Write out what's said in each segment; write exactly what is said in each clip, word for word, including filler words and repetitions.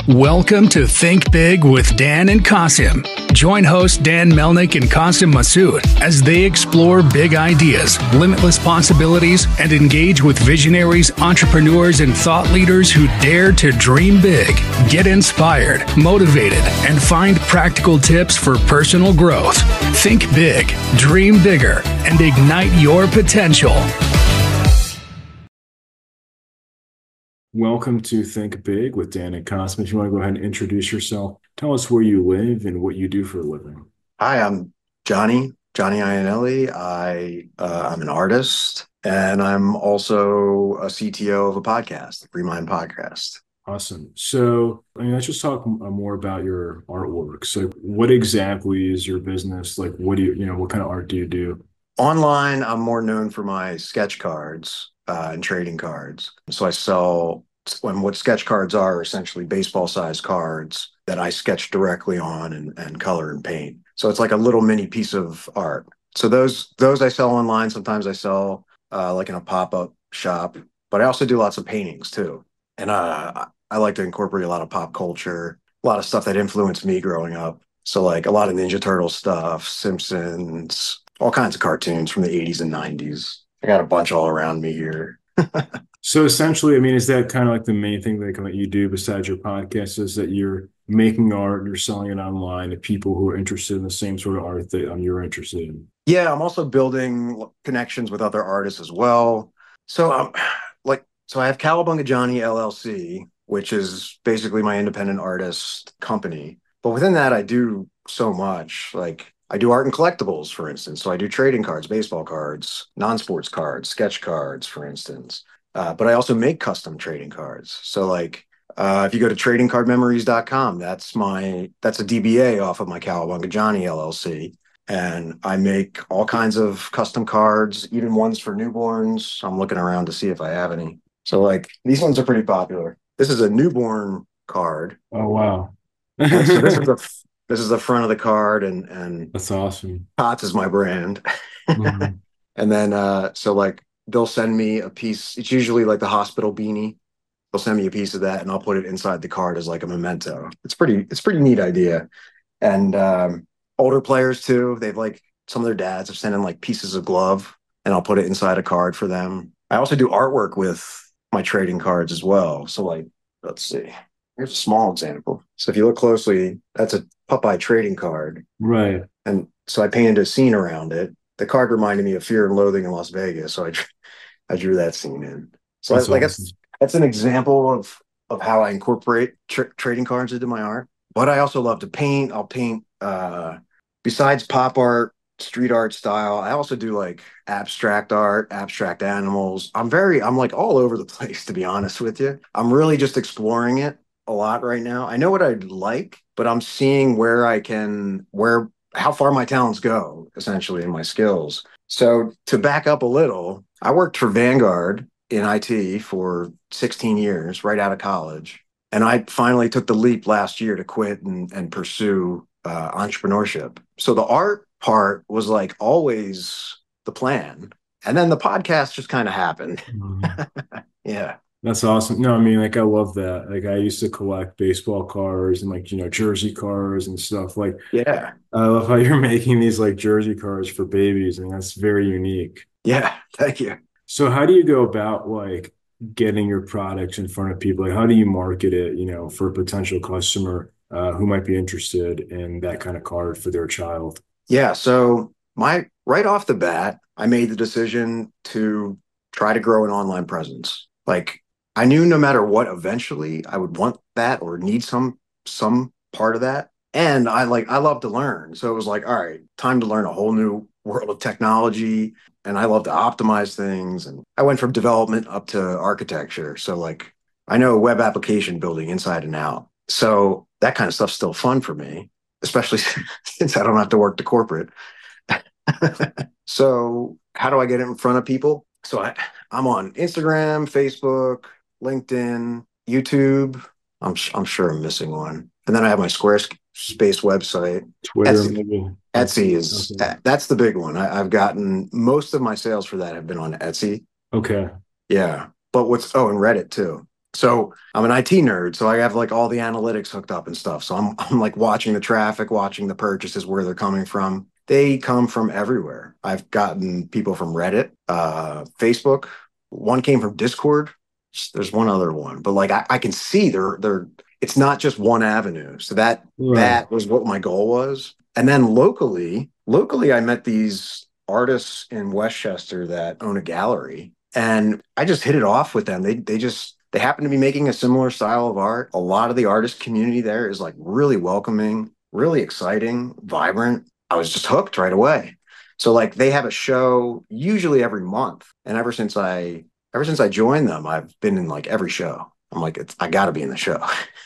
Welcome to Think Big with Dan and Qasim. Join hosts Dan Melnick and Qasim Masood as they explore big ideas, limitless possibilities, and engage with visionaries, entrepreneurs, and thought leaders who dare to dream big, get inspired, motivated, and find practical tips for personal growth. Think big, dream bigger, and ignite your potential. Welcome to Think Big with Dan and Qasim. If you want to go ahead and introduce yourself, tell us where you live and what you do for a living. Hi, I'm Johnny, Johnny Iannelli. I, uh, I'm an artist, and I'm also a C T O of a podcast, the Free Mind Podcast. Awesome. So, I mean, let's just talk more about your artwork. So, what exactly is your business? Like, what do you, you know, what kind of art do you do? Online, I'm more known for my sketch cards uh, and trading cards. So I sell, when what sketch cards are essentially baseball-sized cards that I sketch directly on and, and color and paint. So it's like a little mini piece of art. So those those I sell online. Sometimes I sell uh, like in a pop-up shop, but I also do lots of paintings too. And uh, I like to incorporate a lot of pop culture, a lot of stuff that influenced me growing up. So like a lot of Ninja Turtle stuff, Simpsons, all kinds of cartoons from the eighties and nineties. I got a bunch all around me here. So essentially, I mean, is that kind of like the main thing that, that you do besides your podcast, is that you're making art, you're selling it online to people who are interested in the same sort of art that um, you're interested in? Yeah, I'm also building connections with other artists as well. So I'm um, like, so I have Cowabunga Johnny L L C, which is basically my independent artist company. But within that, I do so much. Like, I do art and collectibles, for instance. So I do trading cards, baseball cards, non-sports cards, sketch cards, for instance. Uh, but I also make custom trading cards. So like, uh, if you go to trading card memories dot com, that's my, that's a D B A off of my Cowabunga Johnny L L C. And I make all kinds of custom cards, even ones for newborns. I'm looking around to see if I have any. So like, these ones are pretty popular. This is a newborn card. Oh, wow. And so this is a This is the front of the card, and and that's awesome. Tots is my brand. Mm-hmm. And then uh, so like they'll send me a piece. It's usually like the hospital beanie. They'll send me a piece of that, and I'll put it inside the card as like a memento. It's pretty. It's a pretty neat idea. And um, older players too. They've like some of their dads have sent in like pieces of glove, and I'll put it inside a card for them. I also do artwork with my trading cards as well. So like, let's see. Here's a small example. So if you look closely, that's a Popeye trading card. Right. And so I painted a scene around it. The card reminded me of Fear and Loathing in Las Vegas. So I, I drew that scene in. So that's, I, like awesome. that's, that's an example of, of how I incorporate tra- trading cards into my art. But I also love to paint. I'll paint, uh, besides pop art, street art style. I also do like abstract art, abstract animals. I'm very, I'm like all over the place, to be honest with you. I'm really just exploring it a lot right now. I know what I'd like, but I'm seeing where I can, where, how far my talents go, essentially, in my skills. So to back up a little, I worked for Vanguard in I T for sixteen years, right out of college. And I finally took the leap last year to quit and, and pursue uh, entrepreneurship. So the art part was like always the plan. And then the podcast just kind of happened. Mm-hmm. Yeah. That's awesome. No, I mean, like, I love that. Like, I used to collect baseball cards and, like, you know, jersey cards and stuff. Like, yeah, I love how you're making these, like, jersey cards for babies. I mean, that's very unique. Yeah, thank you. So how do you go about, like, getting your products in front of people? Like, how do you market it, you know, for a potential customer uh, who might be interested in that kind of card for their child? Yeah, so my right off the bat, I made the decision to try to grow an online presence. Like, I knew no matter what, eventually I would want that or need some some part of that. And I like I love to learn. So it was like, all right, time to learn a whole new world of technology. And I love to optimize things. And I went from development up to architecture. So like I know web application building inside and out. So that kind of stuff's still fun for me, especially since I don't have to work to corporate. So how do I get it in front of people? So I, I'm on Instagram, Facebook, LinkedIn, YouTube. I'm I'm sure I'm missing one. And then I have my Squarespace website. Twitter, Etsy, maybe. Etsy is okay. That's the big one. I, I've gotten most of my sales for that have been on Etsy. Okay. Yeah. But what's oh, and Reddit too. So I'm an I T nerd, so I have like all the analytics hooked up and stuff. So I'm I'm like watching the traffic, watching the purchases, where they're coming from. They come from everywhere. I've gotten people from Reddit, uh, Facebook. One came from Discord. There's one other one, but like I, I can see they're they're it's not just one avenue. So that Right. that was what my goal was. And then locally, locally I met these artists in Westchester that own a gallery, and I just hit it off with them. They they just they happen to be making a similar style of art. A lot of the artist community there is like really welcoming, really exciting, vibrant. I was just hooked right away. So like they have a show usually every month, and ever since I ever since I joined them, I've been in like every show. I'm like, it's, I got to be in the show.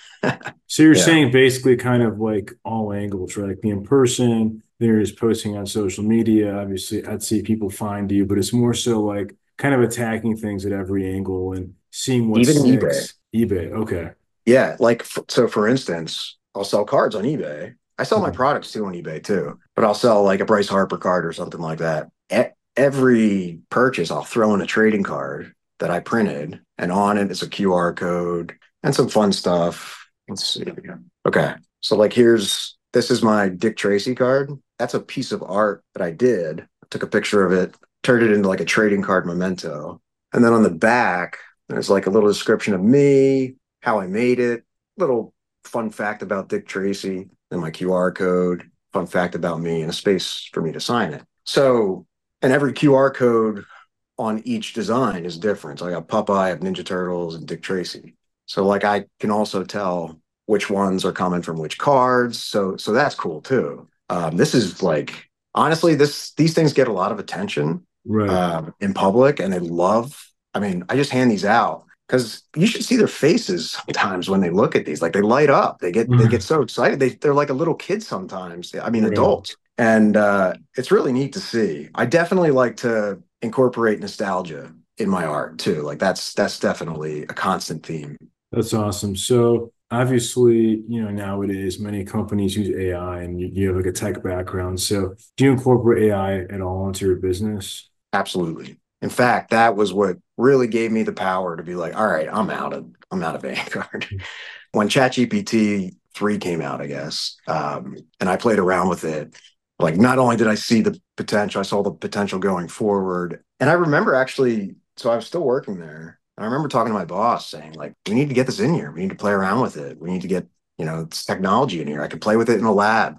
So you're Yeah. saying basically kind of like all angles, right? Like the in person, there's posting on social media. Obviously, I'd see people find you, but it's more so like kind of attacking things at every angle and seeing what Even eBay. sticks. eBay. Okay. Yeah. Like, f- so for instance, I'll sell cards on eBay. I sell my Okay. products too on eBay too, but I'll sell like a Bryce Harper card or something like that. E- every purchase, I'll throw in a trading card that I printed, and on it is a Q R code and some fun stuff. Let's see. Okay. So like here's this is my Dick Tracy card. That's a piece of art that I did. I took a picture of it, turned it into like a trading card memento. And then on the back, there's like a little description of me, how I made it, little fun fact about Dick Tracy, and my Q R code, fun fact about me, and a space for me to sign it. So, and every Q R code on each design is different. So I got Popeye, I have Ninja Turtles, and Dick Tracy. So like I can also tell which ones are coming from which cards. So so that's cool too. Um, this is like honestly, this these things get a lot of attention Right. um, in public, and they love. I mean, I just hand these out because you should see their faces sometimes when they look at these. Like they light up. They get they get so excited. They they're like a little kid sometimes. I mean, Right. adults, and uh, it's really neat to see. I definitely like to incorporate nostalgia in my art too. Like that's that's definitely a constant theme. That's awesome. So obviously, you know, nowadays many companies use A I and you, you have like a tech background. So do you incorporate A I at all into your business? Absolutely. In fact, that was what really gave me the power to be like, all right, I'm out of I'm out of Vanguard. When ChatGPT three came out, I guess, um, and I played around with it, like not only did I see the potential, I saw the potential going forward. And I remember actually, so I was still working there. And I remember talking to my boss saying, like, we need to get this in here. We need to play around with it. We need to get, you know, it's technology in here. I could play with it in a lab.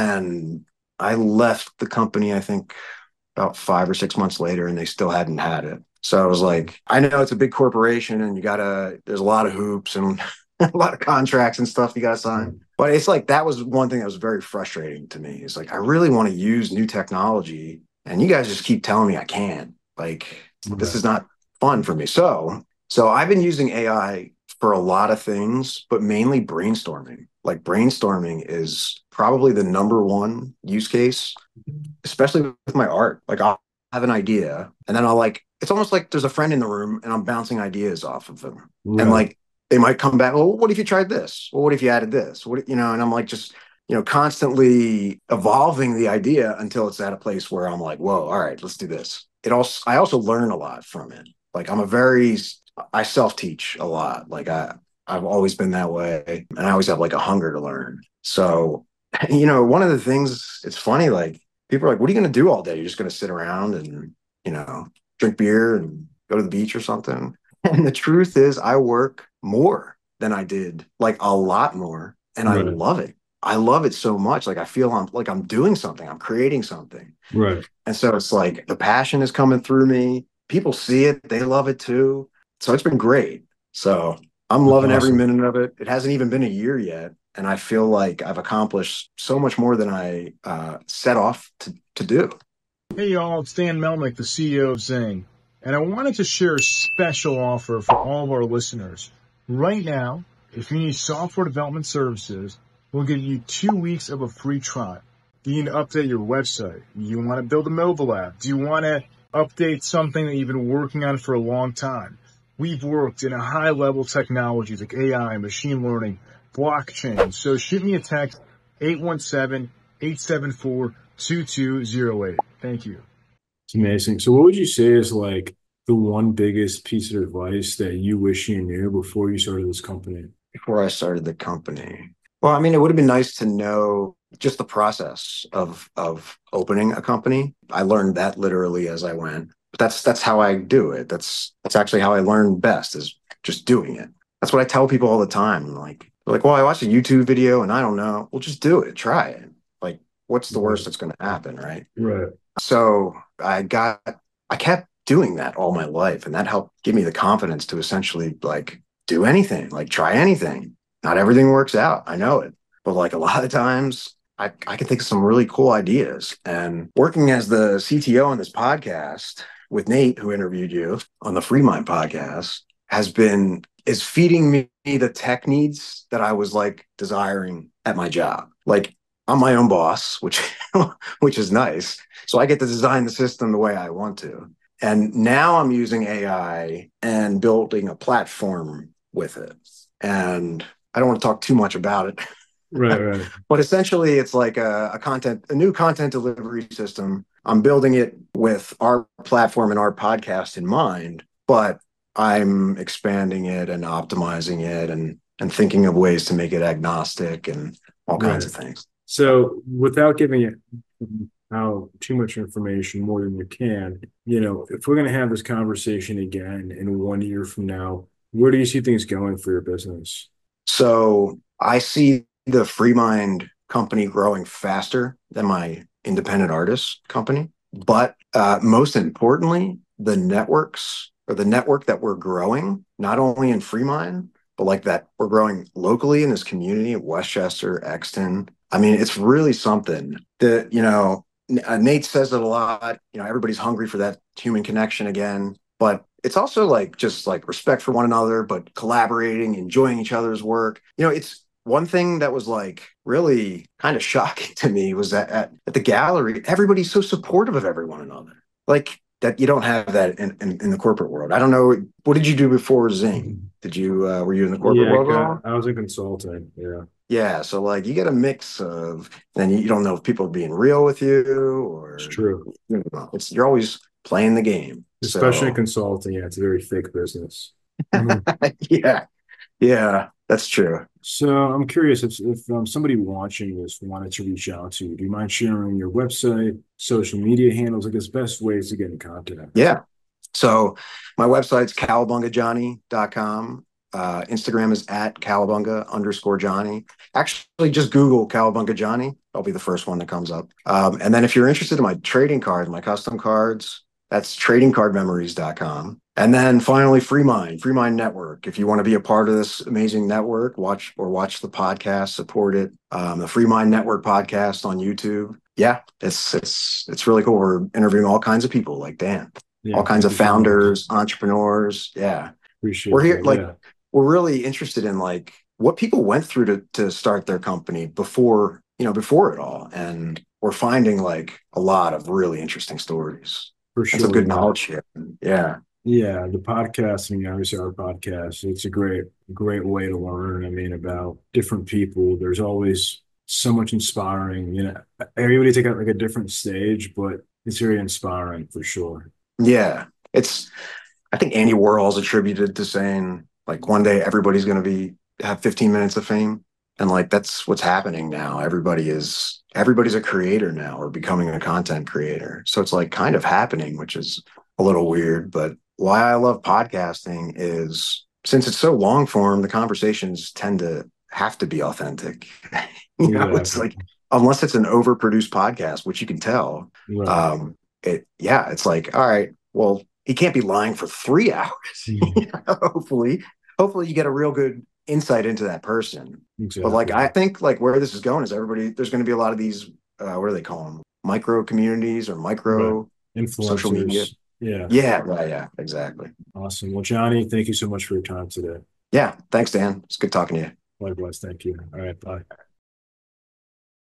And I left the company, I think, about five or six months later, and they still hadn't had it. So I was like, I know it's a big corporation and you gotta, there's a lot of hoops and a lot of contracts and stuff you gotta sign. But it's like, that was one thing that was very frustrating to me. It's like, I really want to use new technology and you guys just keep telling me I can't. Like, this is not fun for me. So, so I've been using A I for a lot of things, but mainly brainstorming. Like brainstorming is probably the number one use case, especially with my art. Like I'll have an idea and then I'll like, it's almost like there's a friend in the room and I'm bouncing ideas off of them. Right. And like, they might come back, well, what if you tried this? Well, what if you added this? What, you know, and I'm like, just, you know, constantly evolving the idea until it's at a place where I'm like, whoa, all right, let's do this. It also, I also learn a lot from it. Like I'm a very, I self-teach a lot. Like I, I've always been that way. And I always have like a hunger to learn. So, you know, one of the things, it's funny, like people are like, what are you going to do all day? You're just going to sit around and, you know, drink beer and go to the beach or something. And the truth is I work more than I did, like a lot more. And I Right. love it. I love it so much. Like I feel I'm like I'm doing something. I'm creating something. Right. And so it's like the passion is coming through me. People see it. They love it too. So it's been great. So I'm That's loving every awesome. minute of it. It hasn't even been a year yet. And I feel like I've accomplished so much more than I uh, set off to, to do. Hey y'all, it's Dan Melnick, the C E O of Zing. And I wanted to share a special offer for all of our listeners. Right now, if you need software development services, we'll give you two weeks of a free trial. Do you need to update your website? Do you want to build a mobile app? Do you want to update something that you've been working on for a long time? We've worked in a high-level technologies like A I, machine learning, blockchain. So shoot me a text, eight one seven, eight seven four, two two zero eight. Thank you. It's amazing. So what would you say is like the one biggest piece of advice that you wish you knew before you started this company? Before I started the company, well, I mean, it would have been nice to know just the process of of opening a company. I learned that literally as I went. But that's that's how I do it. That's that's actually how I learn best, is just doing it. That's what I tell people all the time. Like, they're like, well, I watched a YouTube video and I don't know. Well, just do it. Try it. Like, what's the worst Right. that's going to happen, right? Right. So I got, I kept doing that all my life, and that helped give me the confidence to essentially like do anything, like try anything. Not everything works out. I know it, but like a lot of times I, I can think of some really cool ideas. And working as the C T O on this podcast with Nate, who interviewed you on the Free Mind podcast, has been, is feeding me the tech needs that I was like desiring at my job. Like, I'm my own boss, which which is nice. So I get to design the system the way I want to. And now I'm using A I and building a platform with it. And I don't want to talk too much about it. Right. Right. But essentially, it's like a, a content, a new content delivery system. I'm building it with our platform and our podcast in mind, but I'm expanding it and optimizing it and and thinking of ways to make it agnostic and all kinds Right. of things. So without giving it out too much information more than you can, you know, if we're going to have this conversation again in one year from now, where do you see things going for your business? So I see the Free Mind company growing faster than my independent artist company. But uh, most importantly, the networks, or the network that we're growing, not only in Free Mind, but like that we're growing locally in this community of Westchester, Exton. I mean, it's really something that, you know, uh, Nate says it a lot, you know, everybody's hungry for that human connection again, but it's also like just like respect for one another, but collaborating, enjoying each other's work. You know, it's one thing that was like really kind of shocking to me was that at, at the gallery, everybody's so supportive of every one another. Like, that you don't have that in, in, in the corporate world. I don't know. What did you do before Zing? Did you, uh, were you in the corporate Yeah, world at all? I was a consultant. Yeah. Yeah. So like you get a mix of, then you don't know if people are being real with you It's or, true. you know, it's, you're always playing the game. Especially in So consulting. Yeah, it's a very fake business. Mhm. yeah, yeah, that's true. So I'm curious if, if um, somebody watching this wanted to reach out to you, do you mind sharing your website, social media handles, like, the best ways to get in contact? Yeah. So my website's cowabunga johnny dot com. Uh, Instagram is at cowabunga underscore Johnny. Actually, just Google Cowabunga Johnny. I'll be the first one that comes up. Um, and then if you're interested in my trading cards, my custom cards, that's trading card memories dot com. And then finally, Free Mind, Free Mind Network. If you want to be a part of this amazing network, watch or watch the podcast, support it. Um, the Free Mind Network podcast on YouTube. Yeah, it's it's it's really cool. We're interviewing all kinds of people like Dan, Yeah, all kinds thank of you so much. founders, entrepreneurs. Yeah, we're Appreciate here. that. Like, Yeah. we're really interested in like what people went through to to start their company before, you know, before it all, and we're finding like a lot of really interesting stories. For That's a sure. good Yeah. knowledge share. Yeah. Yeah, the podcast, I mean, obviously our podcast, it's a great, great way to learn. I mean, about different people. There's always so much inspiring, you know, everybody take out like a different stage, but it's very inspiring for sure. Yeah. It's, I think Andy Warhol's attributed to saying like one day everybody's going to be, have fifteen minutes of fame. And like, that's what's happening now. Everybody is, everybody's a creator now or becoming a content creator. So it's like kind of happening, which is a little weird, but why I love podcasting is since it's so long form, the conversations tend to have to be authentic. You know, it's Exactly. like, unless it's an overproduced podcast, which you can tell, Right. um, it, yeah, it's like, all right, well, he can't be lying for three hours. Mhm. You know, hopefully, hopefully you get a real good insight into that person. But like, Exactly. I think like where this is going is everybody, there's going to be a lot of these, uh, what do they call them? Micro communities or Right. micro social media. Influencers. Yeah. Yeah, yeah, yeah, exactly. Awesome. Well, Johnny, thank you so much for your time today. Yeah, thanks, Dan. It's good talking to you. Likewise. Thank you. All right. Bye.